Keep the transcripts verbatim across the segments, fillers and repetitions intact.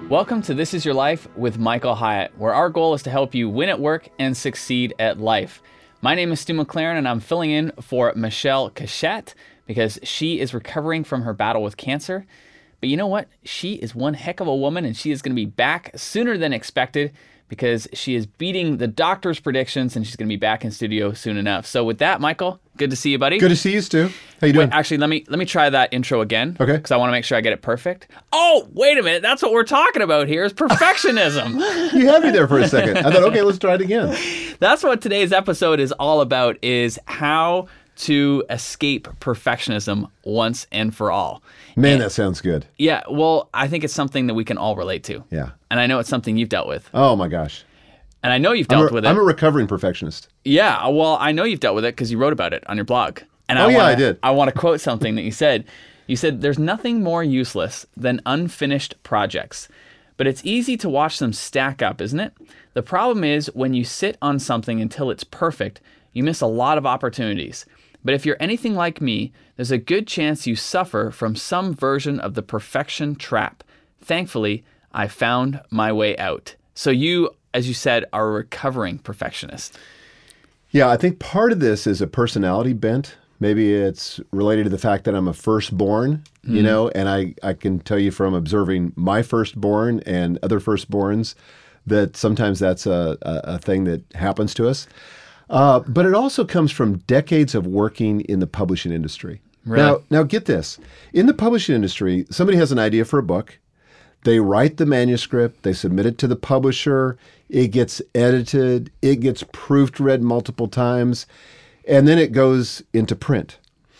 Welcome to This Is Your Life with Michael Hyatt, where our goal is to help you win at work and succeed at life. My name is Stu McLaren, and I'm filling in for Michelle Cachette because she is recovering from her battle with cancer. But you know what? She is one heck of a woman, and she is going to be back sooner than expected because she is beating the doctor's predictions, and she's going to be back in studio soon enough. So with that, Michael, good to see you, buddy. Good to see you, Stu. How you doing? Wait, actually, let me let me try that intro again. Okay. Because I want to make sure I get it perfect. Oh, wait a minute. That's what we're talking about here is perfectionism. You had me there for a second. I thought, okay, let's try it again. That's what today's episode is all about, is how to escape perfectionism once and for all. Man, and, that sounds good. Yeah, well, I think it's something that we can all relate to. Yeah. And I know it's something you've dealt with. Oh, my gosh. And I know you've I'm dealt a, with it. I'm a recovering perfectionist. Yeah, well, I know you've dealt with it because you wrote about it on your blog. And oh, I yeah, wanna, I did. I want to quote something that you said. You said, "There's nothing more useless than unfinished projects. But it's easy to watch them stack up, isn't it? The problem is when you sit on something until it's perfect, you miss a lot of opportunities. But if you're anything like me, there's a good chance you suffer from some version of the perfection trap. Thankfully, I found my way out." So you, as you said, are a recovering perfectionist. Yeah, I think part of this is a personality bent. Maybe it's related to the fact that I'm a firstborn, mm. you know, and I, I can tell you from observing my firstborn and other firstborns that sometimes that's a, a, a thing that happens to us. Uh, but it also comes from decades of working in the publishing industry. Really? Now, now get this. In the publishing industry, somebody has an idea for a book. They write the manuscript, they submit it to the publisher, it gets edited, it gets proofread multiple times, and then it goes into print.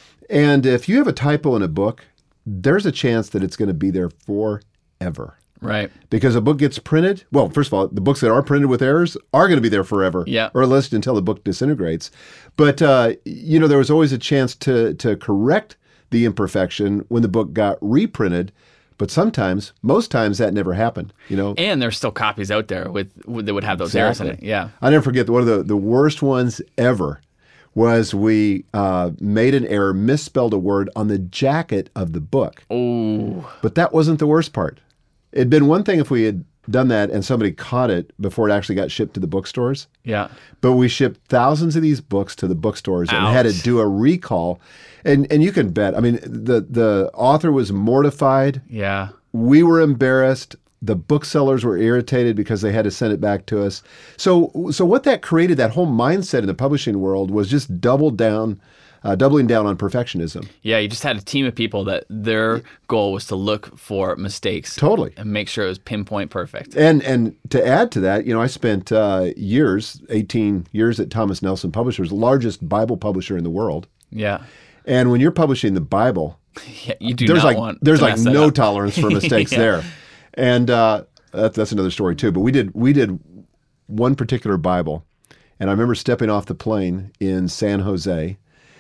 And if you have a typo in a book, there's a chance that it's going to be there forever. Right. Because a book gets printed, well, first of all, the books that are printed with errors are going to be there forever. Yeah. Or at least until the book disintegrates. But, uh, you know, there was always a chance to to correct the imperfection when the book got reprinted. But sometimes, most times, that never happened, you know. And there's still copies out there with, with that would have those errors Exactly. in it. Yeah. I never forget, one of the, the worst ones ever was we uh, made an error, misspelled a word on the jacket of the book. Oh. But that wasn't the worst part. It'd been one thing if we had done that and somebody caught it before it actually got shipped to the bookstores. Yeah. But we shipped thousands of these books to the bookstores and Ouch. had to do a recall. And and you can bet, I mean, the, the author was mortified. Yeah. We were embarrassed. The booksellers were irritated because they had to send it back to us. So so what that created, that whole mindset in the publishing world, was just double down, uh, doubling down on perfectionism. Yeah, you just had a team of people that their goal was to look for mistakes. Totally. And make sure it was pinpoint perfect. And and to add to that, you know, I spent uh, years, eighteen years at Thomas Nelson Publishers, the largest Bible publisher in the world. Yeah. And when you're publishing the Bible, Yeah, you do there's not like want there's to like mess that no up. tolerance for mistakes Yeah. there. And uh, that, that's another story too. But we did we did one particular Bible, and I remember stepping off the plane in San Jose,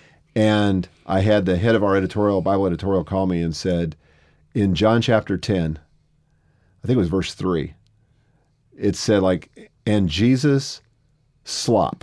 and I had the head of our editorial, Bible editorial, call me and said, in John chapter ten, I think it was verse three, it said like, and Jesus slop.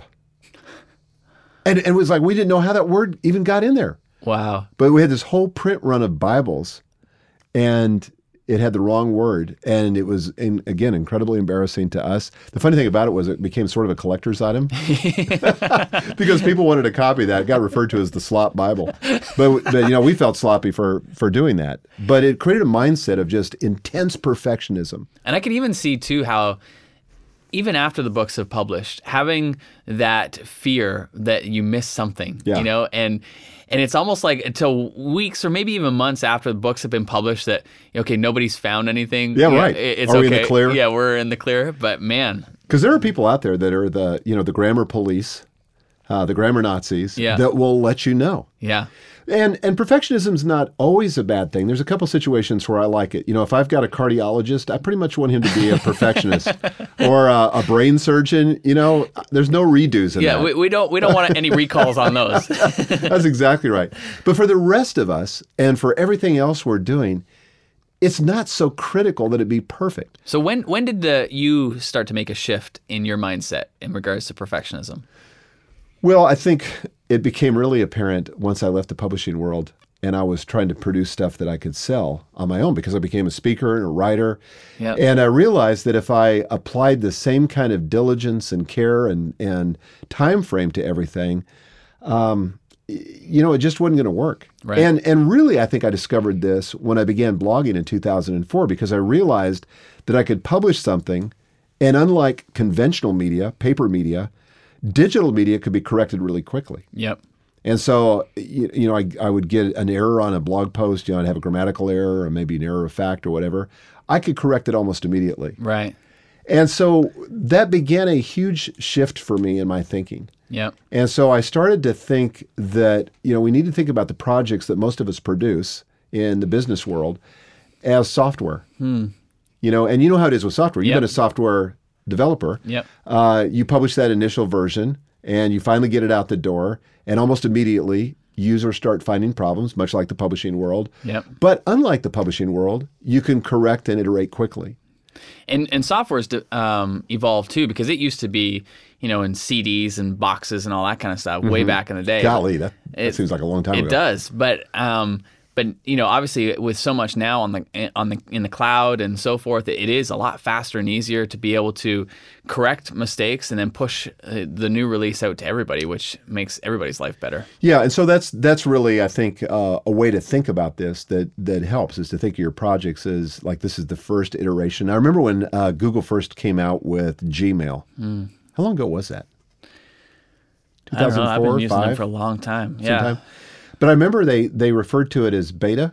And, and it was like, we didn't know how that word even got in there. Wow. But we had this whole print run of Bibles, and it had the wrong word. And it was, in, again, incredibly embarrassing to us. The funny thing about it was it became sort of a collector's item because people wanted a copy of that. It got referred to as the slop Bible. But, but you know, we felt sloppy for, for doing that. But it created a mindset of just intense perfectionism. And I could even see, too, how even after the books have published, having that fear that you miss something, Yeah. you know, and and it's almost like until weeks or maybe even months after the books have been published that, okay, nobody's found anything. Yeah, You know, right. it- It's Are we okay. in the clear? Yeah, we're in the clear. But man, Because there are people out there that are the, you know, the grammar police, uh, the grammar Nazis, Yeah. that will let you know. yeah. And and perfectionism's not always a bad thing. There's a couple situations where I like it. You know, if I've got a cardiologist, I pretty much want him to be a perfectionist, or a, a brain surgeon. You know, there's no redos in Yeah, that. we, we don't we don't want any recalls on those. That's exactly right. But for the rest of us, and for everything else we're doing, it's not so critical that it be perfect. So when when did the you start to make a shift in your mindset in regards to perfectionism? Well, I think it became really apparent once I left the publishing world. and I was trying to produce stuff that I could sell on my own because I became a speaker and a writer. Yep. And I realized that if I applied the same kind of diligence and care and, and time frame to everything, um, you know, it just wasn't going to work. Right. And and really, I think I discovered this when I began blogging in two thousand four because I realized that I could publish something, and unlike conventional media, paper media, digital media could be corrected really quickly. Yep. And so, you, you know, I, I would get an error on a blog post, you know, I'd have a grammatical error or maybe an error of fact or whatever. I could correct it almost immediately. Right. And so that began a huge shift for me in my thinking. Yep. And so I started to think that, you know, we need to think about the projects that most of us produce in the business world as software. Hmm. You know, and you know how it is with software. You've Yep. been a software developer. Yep. Uh, you publish that initial version and you finally get it out the door, and almost immediately users start finding problems, much like the publishing world. Yep. But unlike the publishing world, you can correct and iterate quickly. And and software's de- um, evolved too, because it used to be, you know, in C Ds and boxes and all that kind of stuff way back in the day. Golly, that, that It- seems like a long time It ago. does, but um, but you know, obviously, with so much now on the on the in the cloud and so forth, it is a lot faster and easier to be able to correct mistakes and then push uh, the new release out to everybody, which makes everybody's life better. Yeah, and so that's that's really, I think, uh, a way to think about this that that helps is to think of your projects as like this is the first iteration. I remember when uh, Google first came out with Gmail. Mm. How long ago was that? I don't know. I've been using them five? for a long time. Yeah, Sometime? But I remember they they referred to it as beta.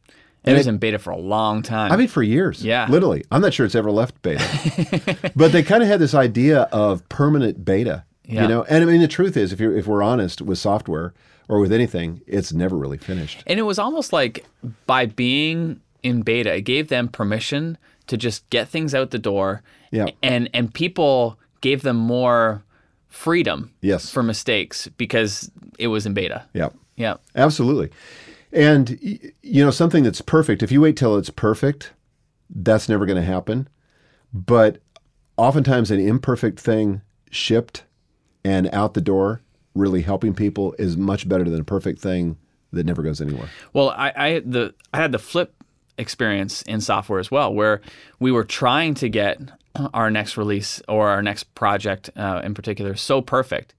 it was in beta for a long time. I mean, for years. Yeah. Literally. I'm not sure it's ever left beta. But they kind of had this idea of permanent beta. Yeah. You know, and I mean, the truth is, if you're if we're honest with software or with anything, it's never really finished. And it was almost like by being in beta, it gave them permission to just get things out the door. Yeah. And and people gave them more freedom Yes. for mistakes because it was in beta. Yeah. Yeah. Absolutely. And, y- you know, something that's perfect, if you wait till it's perfect, that's never going to happen. But oftentimes an imperfect thing shipped and out the door, really helping people is much better than a perfect thing that never goes anywhere. Well, I, I the I had the flip experience in software as well, where we were trying to get our next release or our next project uh, in particular so perfect.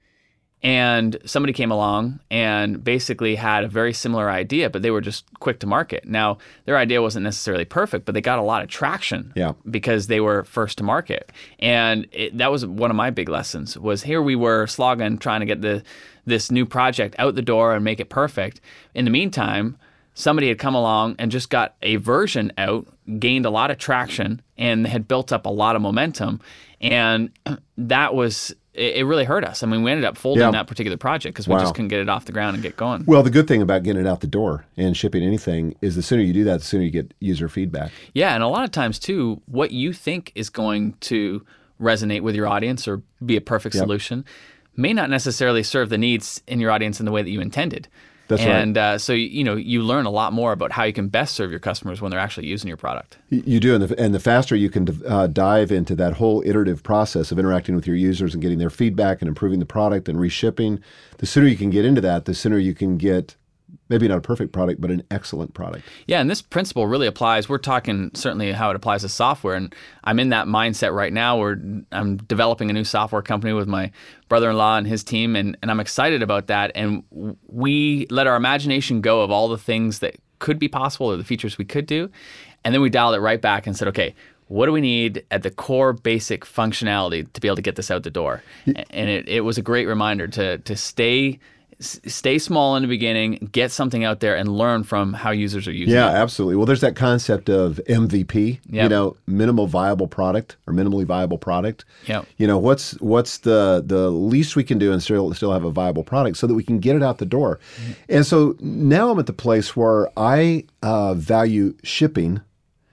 And somebody came along and basically had a very similar idea, but they were just quick to market. Now, their idea wasn't necessarily perfect, but they got a lot of traction Yeah. because they were first to market. And it, that was one of my big lessons was here we were slogging, trying to get the this new project out the door and make it perfect. In the meantime, somebody had come along and just got a version out, gained a lot of traction, and had built up a lot of momentum. And that was, it, it really hurt us. I mean, we ended up folding Yeah. that particular project because we Wow. just couldn't get it off the ground and get going. Well, the good thing about getting it out the door and shipping anything is the sooner you do that, the sooner you get user feedback. Yeah, and a lot of times too, what you think is going to resonate with your audience or be a perfect Yep. solution may not necessarily serve the needs in your audience in the way that you intended. That's right. and uh, so you know you learn a lot more about how you can best serve your customers when they're actually using your product. Y- You do, and the, and the faster you can uh, dive into that whole iterative process of interacting with your users and getting their feedback and improving the product and reshipping, the sooner you can get into that, the sooner you can get maybe not a perfect product, but an excellent product. Yeah, and this principle really applies. We're talking certainly how it applies to software, and I'm in that mindset right now where I'm developing a new software company with my brother-in-law and his team, and, and I'm excited about that. And we let our imagination go of all the things that could be possible or the features we could do, and then we dialed it right back and said, okay, what do we need at the core basic functionality to be able to get this out the door? And it, it was a great reminder to to stay stay small in the beginning, get something out there, and learn from how users are using Yeah, it. absolutely. Well, there's that concept of M V P, you Yep. know, minimal viable product or minimally viable product. Yep. You know, what's what's the the least we can do and still still have a viable product so that we can get it out the door. Mm-hmm. And so now I'm at the place where I uh, value shipping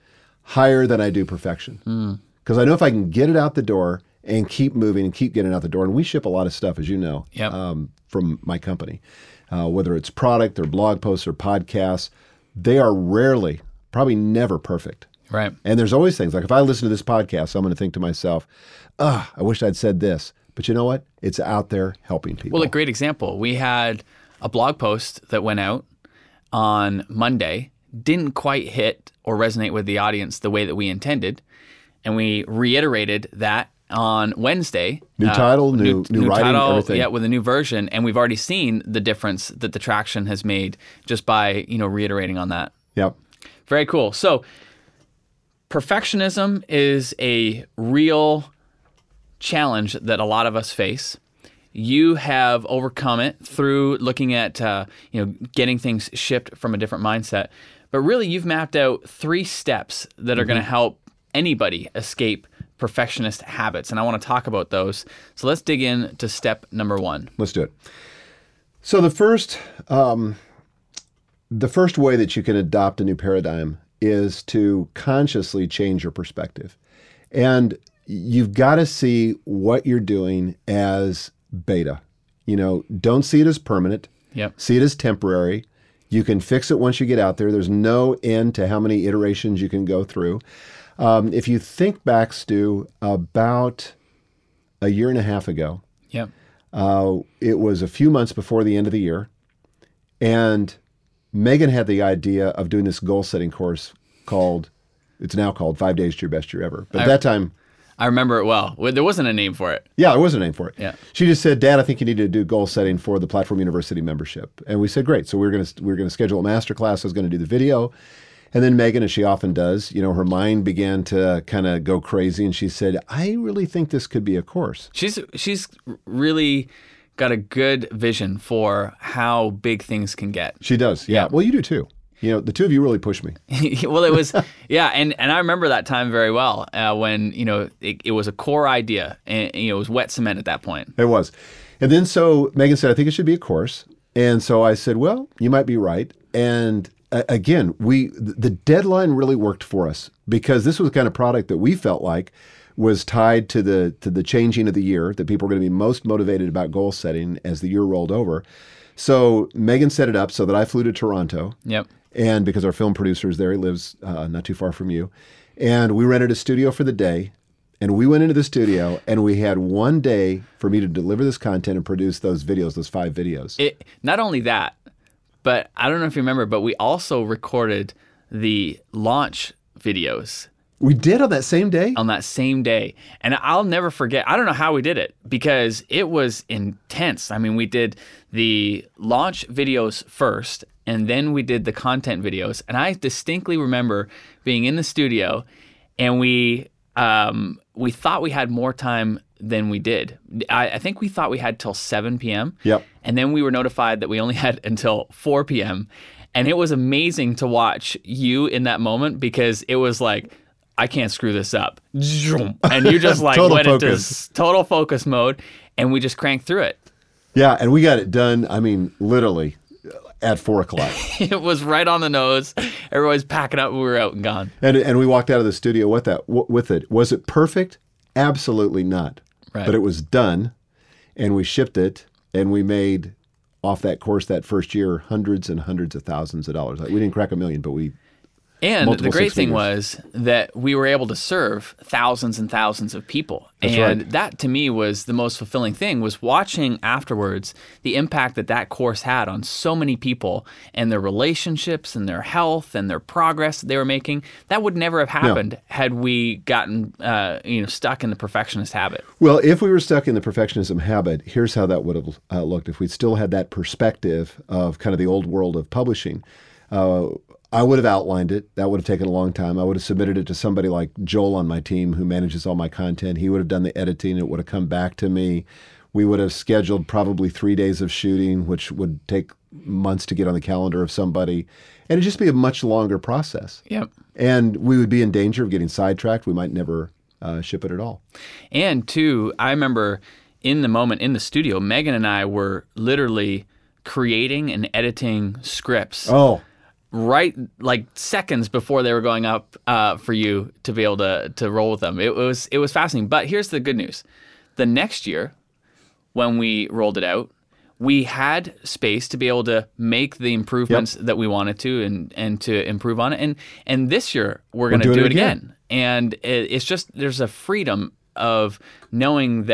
higher than I do perfection. Mm. Because I know if I can get it out the door and keep moving and keep getting it out the door, and we ship a lot of stuff, as you know, Yep. um, from my company, uh, whether it's product or blog posts or podcasts, they are rarely, probably never perfect. Right. And there's always things like if I listen to this podcast, I'm going to think to myself, ah, I wish I'd said this. But you know what? It's out there helping people. Well, a great example. We had a blog post that went out. on Monday didn't quite hit or resonate with the audience the way that we intended, and we reiterated that on Wednesday. New uh, title, new new, new writing, title, everything. Yeah, with a new version, and we've already seen the difference that the traction has made just by, you know, reiterating on that. Yep. Very cool. So perfectionism is a real challenge that a lot of us face. You have overcome it through looking at, uh, you know, getting things shipped from a different mindset. But really, you've mapped out three steps that are mm-hmm. going to help anybody escape perfectionist habits, and I want to talk about those. So let's dig in to step number one. Let's do it. So the first, um, the first way that you can adopt a new paradigm is to consciously change your perspective, and you've got to see what you're doing as beta. You know, don't see it as permanent. Yep. See it as temporary. You can fix it once you get out there. There's no end to how many iterations you can go through. Um, if you think back, Stu, about a year and a half ago, yep. uh, it was a few months before the end of the year, and Megan had the idea of doing this goal-setting course called, it's now called Five Days to Your Best Year Ever. But at I, that time... I remember it well. There wasn't a name for it. Yeah, there was a name for it. Yeah. She just said, Dad, I think you need to do goal-setting for the Platform University membership. And we said, great. So we we're going to we we're going to schedule a masterclass. I was going to do the video. And then Megan, as she often does, you know, her mind began to kind of go crazy, and she said, I really think this could be a course. She's she's really got a good vision for how big things can get. She does, yeah. yeah. Well, you do too. You know, the two of you really pushed me. Well, it was, yeah, and, and I remember that time very well uh, when, you know, it, it was a core idea, and, you know, it was wet cement at that point. It was. And then so Megan said, I think it should be a course. And so I said, well, you might be right. And again, we the deadline really worked for us because this was the kind of product that we felt like was tied to the to the changing of the year, that people were going to be most motivated about goal setting as the year rolled over. So Megan set it up so that I flew to Toronto. Yep. And because our film producer is there, he lives uh, not too far from you. And we rented a studio for the day. And we went into the studio, and we had one day for me to deliver this content and produce those videos, those five videos. It, not only that, but I don't know if you remember, but we also recorded the launch videos. We did on that same day? On that same day. And I'll never forget. I don't know how we did it because it was intense. I mean, we did the launch videos first, and then we did the content videos. And I distinctly remember being in the studio, and we um, we thought we had more time than we did. I, I think we thought we had till seven p.m. Yep. And then we were notified that we only had until four p.m. And it was amazing to watch you in that moment because it was like, I can't screw this up. And you just like total went focus. into total focus mode, and we just cranked through it. Yeah, and we got it done, I mean, literally at four o'clock. It was right on the nose. Everybody's packing up and we were out and gone. And and we walked out of the studio with that with it. Was it perfect? Absolutely not. Right. But it was done, and we shipped it, and we made off that course that first year hundreds and hundreds of thousands of dollars. Like, we didn't crack a million, but we And the great thing figures. was that we were able to serve thousands and thousands of people. That's and right. that to me was the most fulfilling thing, was watching afterwards the impact that that course had on so many people and their relationships and their health and their progress that they were making. That would never have happened no. had we gotten uh, you know stuck in the perfectionist habit. Well, if we were stuck in the perfectionism habit, here's how that would have uh, looked. If we still had that perspective of kind of the old world of publishing, uh, I would have outlined it. That would have taken a long time. I would have submitted it to somebody like Joel on my team who manages all my content. He would have done the editing. It would have come back to me. We would have scheduled probably three days of shooting, which would take months to get on the calendar of somebody. And it'd just be a much longer process. Yep. And we would be in danger of getting sidetracked. We might never uh, ship it at all. And two, I remember in the moment in the studio, Megan and I were literally creating and editing scripts. Oh, right, like seconds before they were going up uh, for you to be able to to roll with them. It was it was fascinating. But here's the good news: the next year, when we rolled it out, we had space to be able to make the improvements yep. that we wanted to, and and to improve on it. And and this year we're going to do it again. again. And it, it's just there's a freedom of knowing that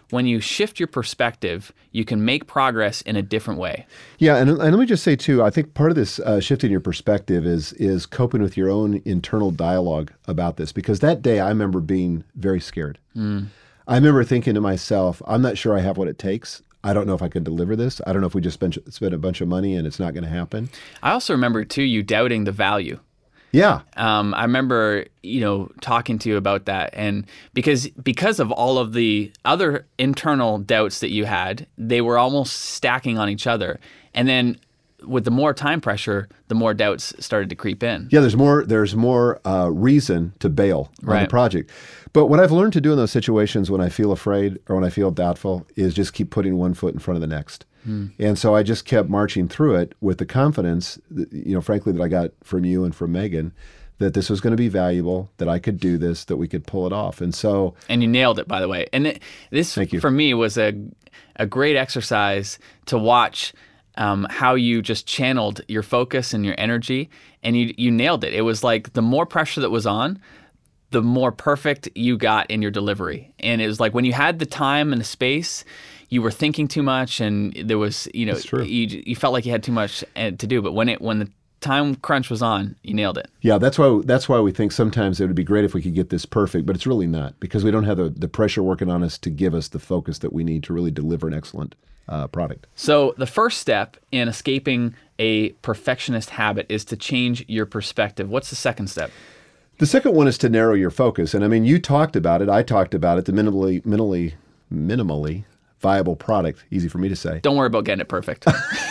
when you shift your perspective, you can make progress in a different way. Yeah, and, and let me just say too, I think part of this uh, shifting your perspective is is coping with your own internal dialogue about this. Because that day I remember being very scared. Mm. I remember thinking to myself, I'm not sure I have what it takes. I don't know if I can deliver this. I don't know if we just spend, spend a bunch of money and it's not going to happen. I also remember too, you doubting the value. Yeah. Um, I remember, you know, talking to you about that, and because because of all of the other internal doubts that you had, they were almost stacking on each other. And then with the more time pressure, the more doubts started to creep in. Yeah, there's more there's more uh, reason to bail on Right. the project. But what I've learned to do in those situations when I feel afraid or when I feel doubtful is just keep putting one foot in front of the next. Hmm. And so I just kept marching through it with the confidence, that, you know, frankly, that I got from you and from Megan, that this was going to be valuable, that I could do this, that we could pull it off. And so... And you nailed it, by the way. And it, this, Thank you. for me, was a a great exercise to watch um, how you just channeled your focus and your energy, and you you nailed it. It was like the more pressure that was on, the more perfect you got in your delivery. And it was like when you had the time and the space, you were thinking too much, and there was, you know, That's true. you you felt like you had too much uh, to do. But when it when the time crunch was on, you nailed it. Yeah, that's why that's why we think sometimes it would be great if we could get this perfect, but it's really not, because we don't have the, the pressure working on us to give us the focus that we need to really deliver an excellent uh, product. So the first step in escaping a perfectionist habit is to change your perspective. What's the second step? The second one is to narrow your focus. And I mean, you talked about it, I talked about it, the minimally, minimally, minimally viable product. Easy for me to say. Don't worry about getting it perfect.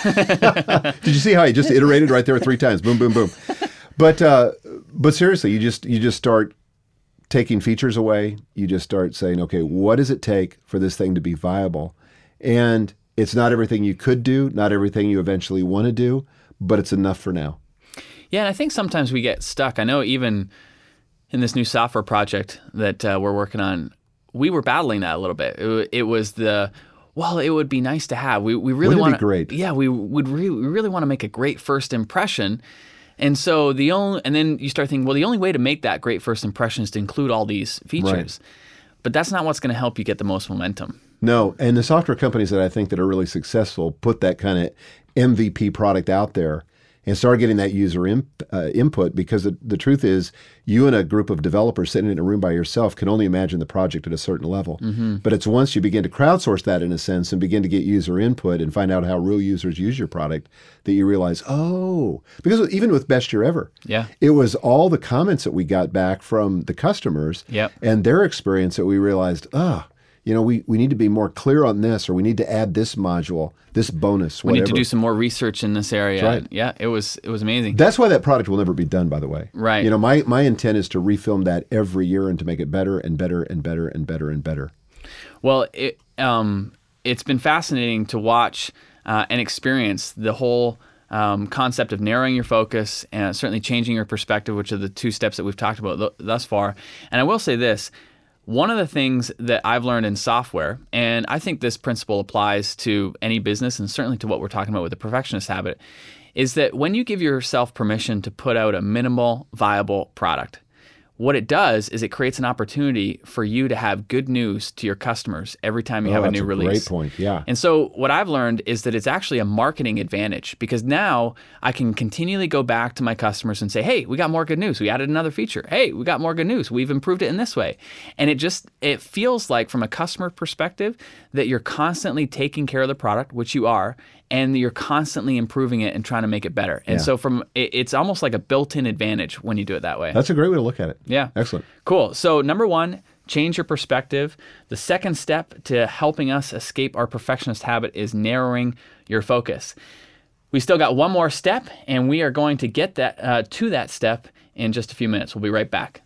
Did you see how I just iterated right there three times? Boom, boom, boom. But uh, but seriously, you just you just start taking features away. You just start saying, okay, what does it take for this thing to be viable? And it's not everything you could do, not everything you eventually want to do, but it's enough for now. Yeah, and I think sometimes we get stuck. I know even in this new software project that uh, we're working on, we were battling that a little bit. It, it was the, well, it would be nice to have. We we really Wouldn't it want be great? Yeah, we would re- we really want to make a great first impression. And so the only, and then you start thinking, well, the only way to make that great first impression is to include all these features. Right. But that's not what's going to help you get the most momentum. No, and the software companies that I think that are really successful put that kind of M V P product out there and start getting that user imp, uh, input, because the, the truth is you and a group of developers sitting in a room by yourself can only imagine the project at a certain level. Mm-hmm. But it's once you begin to crowdsource that in a sense and begin to get user input and find out how real users use your product that you realize, oh, because even with Best Year Ever, Yeah. it was all the comments that we got back from the customers Yep. and their experience that we realized, ah, you know, we, we need to be more clear on this, or we need to add this module, this bonus, We whatever. need to do some more research in this area. That's right. Yeah, it was it was amazing. That's why that product will never be done, by the way. Right. You know, my, my intent is to refilm that every year and to make it better and better and better and better and better. Well, it, um, it's been fascinating to watch uh, and experience the whole um, concept of narrowing your focus and certainly changing your perspective, which are the two steps that we've talked about th- thus far. And I will say this. One of the things that I've learned in software, and I think this principle applies to any business and certainly to what we're talking about with the perfectionist habit, is that when you give yourself permission to put out a minimal viable product, what it does is it creates an opportunity for you to have good news to your customers every time you Oh, have a that's new a release. great point, yeah. And so what I've learned is that it's actually a marketing advantage, because now I can continually go back to my customers and say, hey, we got more good news. We added another feature. Hey, we got more good news. We've improved it in this way. And it just, it feels like from a customer perspective that you're constantly taking care of the product, which you are, and you're constantly improving it and trying to make it better. And Yeah. so from it, it's almost like a built-in advantage when you do it that way. That's a great way to look at it. Yeah. Excellent. Cool. So number one, change your perspective. The second step to helping us escape our perfectionist habit is narrowing your focus. We still got one more step, and we are going to get that uh, to that step in just a few minutes. We'll be right back.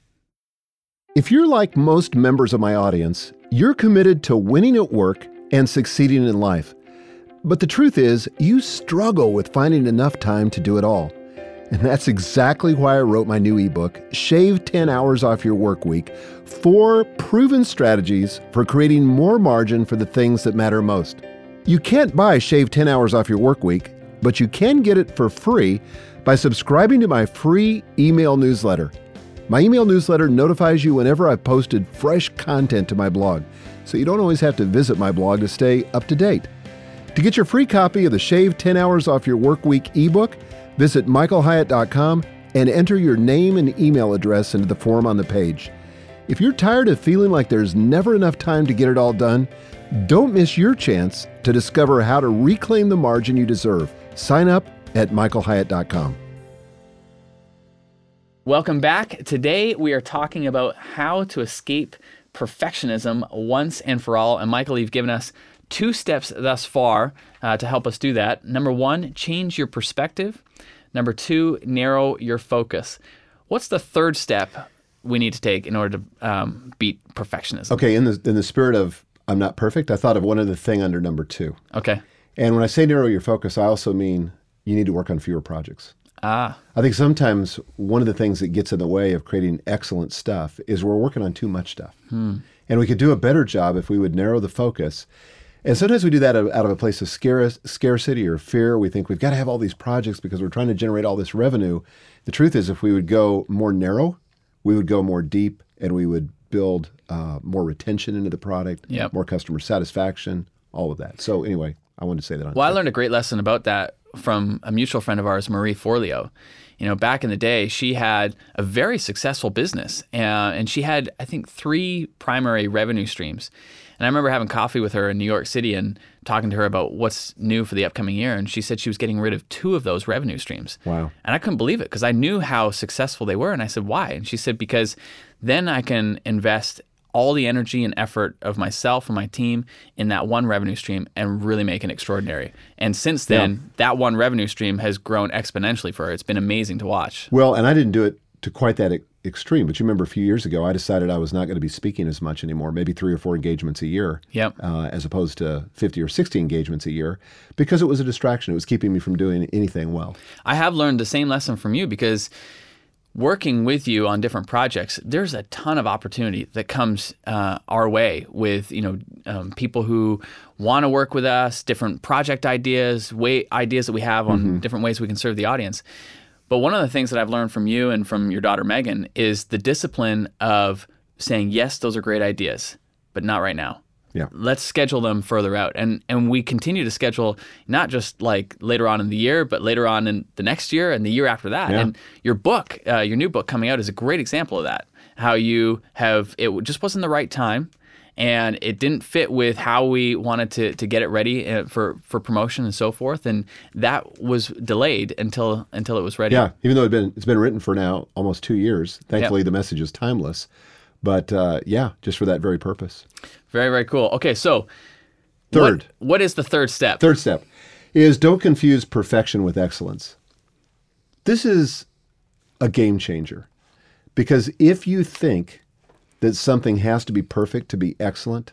If you're like most members of my audience, you're committed to winning at work and succeeding in life. But the truth is, you struggle with finding enough time to do it all. And that's exactly why I wrote my new ebook, Shave ten hours Off Your Work Week, four proven strategies for creating more margin for the things that matter most. You can't buy Shave ten hours Off Your Work Week, but you can get it for free by subscribing to my free email newsletter. My email newsletter notifies you whenever I've posted fresh content to my blog, so you don't always have to visit my blog to stay up to date. To get your free copy of the Shave ten Hours Off Your Workweek ebook, visit michael hyatt dot com and enter your name and email address into the form on the page. If you're tired of feeling like there's never enough time to get it all done, don't miss your chance to discover how to reclaim the margin you deserve. Sign up at michael hyatt dot com. Welcome back. Today we are talking about how to escape perfectionism once and for all. And Michael, you've given us two steps thus far uh, to help us do that. Number one, change your perspective. Number two, narrow your focus. What's the third step we need to take in order to um, beat perfectionism? Okay, in the in the spirit of I'm not perfect, I thought of one other thing under number two. Okay. And when I say narrow your focus, I also mean you need to work on fewer projects. Ah. I think sometimes one of the things that gets in the way of creating excellent stuff is we're working on too much stuff. Hmm. And we could do a better job if we would narrow the focus. And sometimes we do that out of a place of scar- scarcity or fear. We think we've got to have all these projects because we're trying to generate all this revenue. The truth is, if we would go more narrow, we would go more deep, and we would build uh, more retention into the product, Yep. more customer satisfaction, all of that. So anyway, I wanted to say that on Well, I learned a great lesson about that from a mutual friend of ours, Marie Forleo. You know, back in the day, she had a very successful business, uh, and she had, I think, three primary revenue streams. And I remember having coffee with her in New York City and talking to her about what's new for the upcoming year. And she said she was getting rid of two of those revenue streams. Wow. And I couldn't believe it because I knew how successful they were. And I said, why? And she said, because then I can invest all the energy and effort of myself and my team in that one revenue stream and really make it extraordinary. And since then, Yeah. that one revenue stream has grown exponentially for her. It's been amazing to watch. Well, and I didn't do it to quite that e- extreme, but you remember a few years ago, I decided I was not going to be speaking as much anymore, maybe three or four engagements a year, Yep. uh, as opposed to fifty or sixty engagements a year, because it was a distraction. It was keeping me from doing anything well. I have learned the same lesson from you because working with you on different projects, there's a ton of opportunity that comes uh, our way with, you know, um, people who want to work with us, different project ideas, way ideas that we have on Mm-hmm. different ways we can serve the audience. But one of the things that I've learned from you and from your daughter Megan is the discipline of saying, yes, those are great ideas, but not right now. Yeah. Let's schedule them further out. And and we continue to schedule not just like later on in the year, but later on in the next year and the year after that. Yeah. And your book, uh, your new book coming out is a great example of that. How you have, it just wasn't the right time and it didn't fit with how we wanted to to get it ready uh, for, for promotion and so forth. And that was delayed until until it was ready. Yeah, even though it's been, it's been written for now almost two years, thankfully Yep. the message is timeless. But uh, yeah, just for that very purpose. Very, very cool. Okay, so Third. What, what is the third step? Third step is don't confuse perfection with excellence. This is a game changer because if you think that something has to be perfect to be excellent,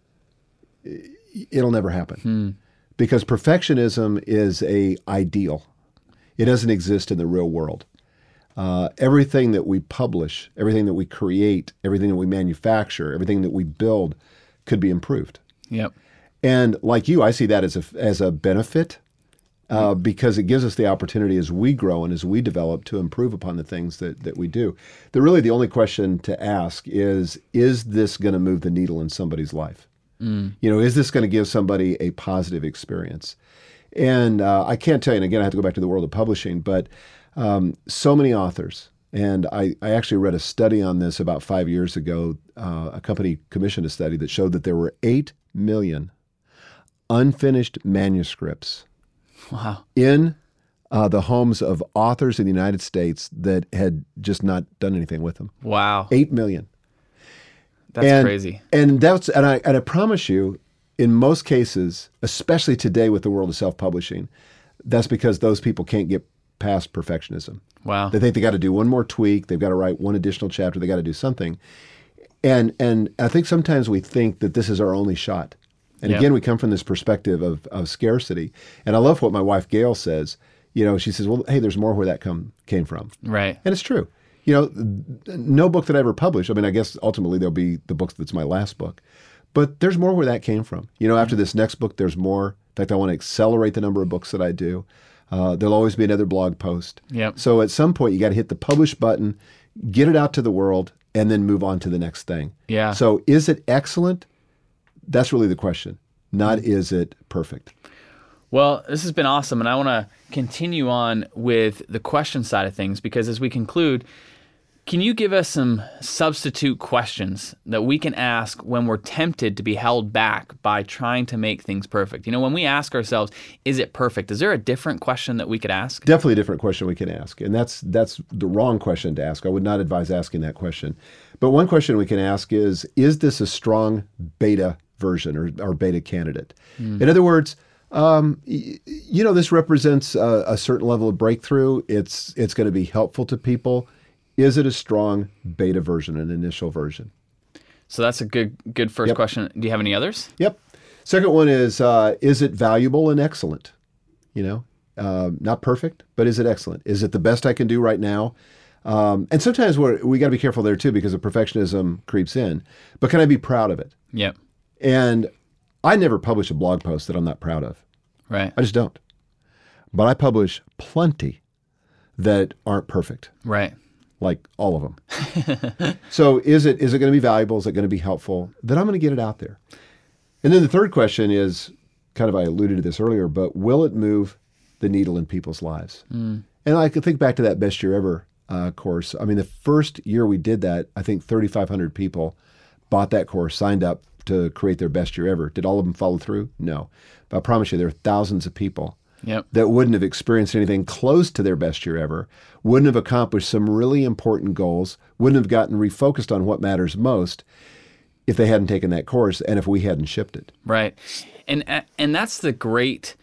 i- it'll never happen. Hmm. Because perfectionism is a ideal. It doesn't exist in the real world. Uh, everything that we publish, everything that we create, everything that we manufacture, everything that we build could be improved. Yep. And like you, I see that as a as a benefit uh, because it gives us the opportunity as we grow and as we develop to improve upon the things that, that we do. The really the only question to ask is, is this going to move the needle in somebody's life? Mm. You know, is this going to give somebody a positive experience? And uh, I can't tell you, and again, I have to go back to the world of publishing, but um, so many authors, and I, I actually read a study on this about five years ago. Uh, a company commissioned a study that showed that there were eight million unfinished manuscripts Wow. in uh, the homes of authors in the United States that had just not done anything with them. Wow. Eight million. That's and, crazy. And that's and I and I promise you, in most cases, especially today with the world of self-publishing, that's because those people can't get past perfectionism. Wow. They think they got to do one more tweak, they've got to write one additional chapter, they got to do something. And and I think sometimes we think that this is our only shot. And Yep. again, we come from this perspective of, of scarcity. And I love what my wife Gail says. You know, she says, "Well, hey, there's more where that come came from." Right. And it's true. You know, no book that I ever published. I mean, I guess ultimately there'll be the book that's my last book. But there's more where that came from. You know, after this next book, there's more. In fact, I want to accelerate the number of books that I do. Uh, there'll always be another blog post. Yep. So at some point, you got to hit the publish button, get it out to the world, and then move on to the next thing. Yeah. So is it excellent? That's really the question. Not is it perfect? Well, this has been awesome, and I want to continue on with the question side of things, because as we conclude, can you give us some substitute questions that we can ask when we're tempted to be held back by trying to make things perfect? You know, when we ask ourselves, is it perfect? Is there a different question that we could ask? Definitely a different question we can ask. And that's that's the wrong question to ask. I would not advise asking that question. But one question we can ask is, is this a strong beta version or, or beta candidate? Mm. In other words, um, y- you know, this represents a, a certain level of breakthrough. It's it's going to be helpful to people. Is it a strong beta version, an initial version? So that's a good good first Yep. question. Do you have any others? Yep. Second one is, uh, is it valuable and excellent? You know, uh, not perfect, but is it excellent? Is it the best I can do right now? Um, and sometimes we're, we got to be careful there too, because the perfectionism creeps in. But can I be proud of it? Yep. And I never publish a blog post that I'm not proud of. Right. I just don't. But I publish plenty that aren't perfect. Right. Like all of them. So is it is it going to be valuable? Is it going to be helpful? Then I'm going to get it out there. And then the third question is, kind of I alluded to this earlier, but will it move the needle in people's lives? Mm. And I could think back to that Best Year Ever uh, course. I mean, the first year we did that, I think thirty-five hundred people bought that course, signed up to create their best year ever. Did all of them follow through? No. But I promise you, there are thousands of people Yep. that wouldn't have experienced anything close to their best year ever, wouldn't have accomplished some really important goals, wouldn't have gotten refocused on what matters most if they hadn't taken that course and if we hadn't shipped it. Right. And and that's the great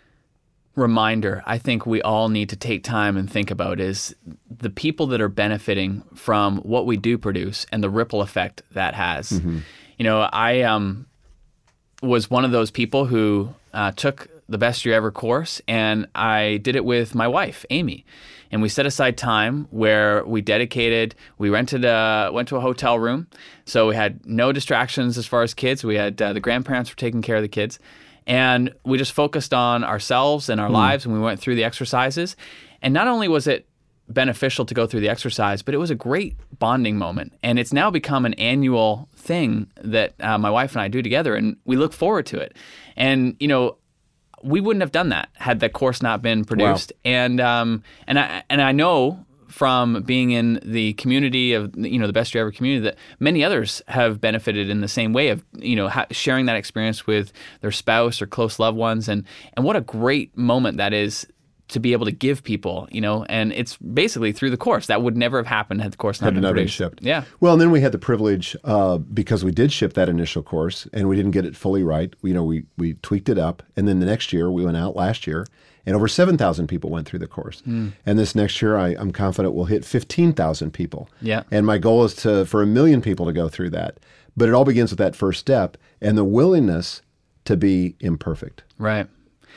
reminder I think we all need to take time and think about, is the people that are benefiting from what we do produce and the ripple effect that has. Mm-hmm. You know, I um, was one of those people who uh, took the Best Year Ever course, and I did it with my wife, Amy. And we set aside time where we dedicated, we rented a, went to a hotel room. So we had no distractions as far as kids. We had, uh, the grandparents were taking care of the kids. And we just focused on ourselves and our mm. lives, and we went through the exercises. And not only was it beneficial to go through the exercise, but it was a great bonding moment. And it's now become an annual thing that uh, my wife and I do together, and we look forward to it. And, you know, we wouldn't have done that had the course not been produced. Wow. And um, and I and I know from being in the community of, you know, the Best Year Ever community, that many others have benefited in the same way of, you know, ha- sharing that experience with their spouse or close loved ones. And and what a great moment that is to be able to give people, you know, and it's basically through the course. That would never have happened had the course not had been not produced. Been shipped. Yeah. Well, and then we had the privilege, uh, because we did ship that initial course and we didn't get it fully right. You know, we we tweaked it up, and then the next year we went out last year, and over seven thousand people went through the course. Mm. And this next year, I, I'm confident we'll hit fifteen thousand people. Yeah. And my goal is to for a million people to go through that. But it all begins with that first step and the willingness to be imperfect. Right.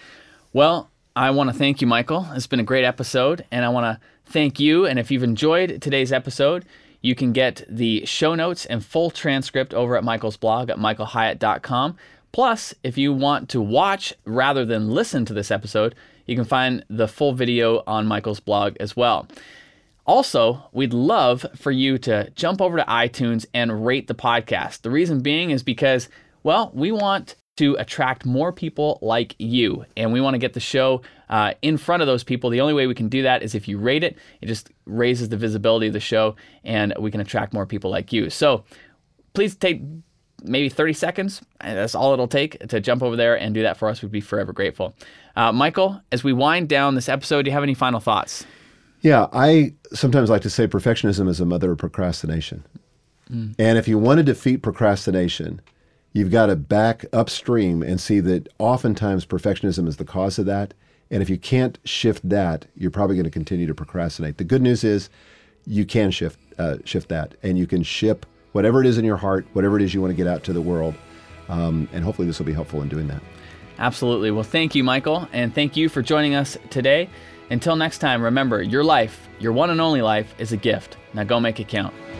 Well, I want to thank you, Michael. It's been a great episode, and I want to thank you. And if you've enjoyed today's episode, you can get the show notes and full transcript over at Michael's blog at michael hyatt dot com. Plus, if you want to watch rather than listen to this episode, you can find the full video on Michael's blog as well. Also, we'd love for you to jump over to iTunes and rate the podcast. The reason being is because, well, we want to attract more people like you, and we want to get the show uh, in front of those people. The only way we can do that is if you rate it. It just raises the visibility of the show, and we can attract more people like you. So please take maybe thirty seconds. That's all it'll take to jump over there and do that for us. We'd be forever grateful. Uh, Michael, as we wind down this episode, do you have any final thoughts? Yeah, I sometimes like to say perfectionism is a mother of procrastination. Mm. And if you want to defeat procrastination, you've got to back upstream and see that oftentimes perfectionism is the cause of that. And if you can't shift that, you're probably going to continue to procrastinate. The good news is you can shift uh, shift that, and you can ship whatever it is in your heart, whatever it is you want to get out to the world. Um, and hopefully this will be helpful in doing that. Absolutely. Well, thank you, Michael. And thank you for joining us today. Until next time, remember, your life, your one and only life, is a gift. Now go make it count.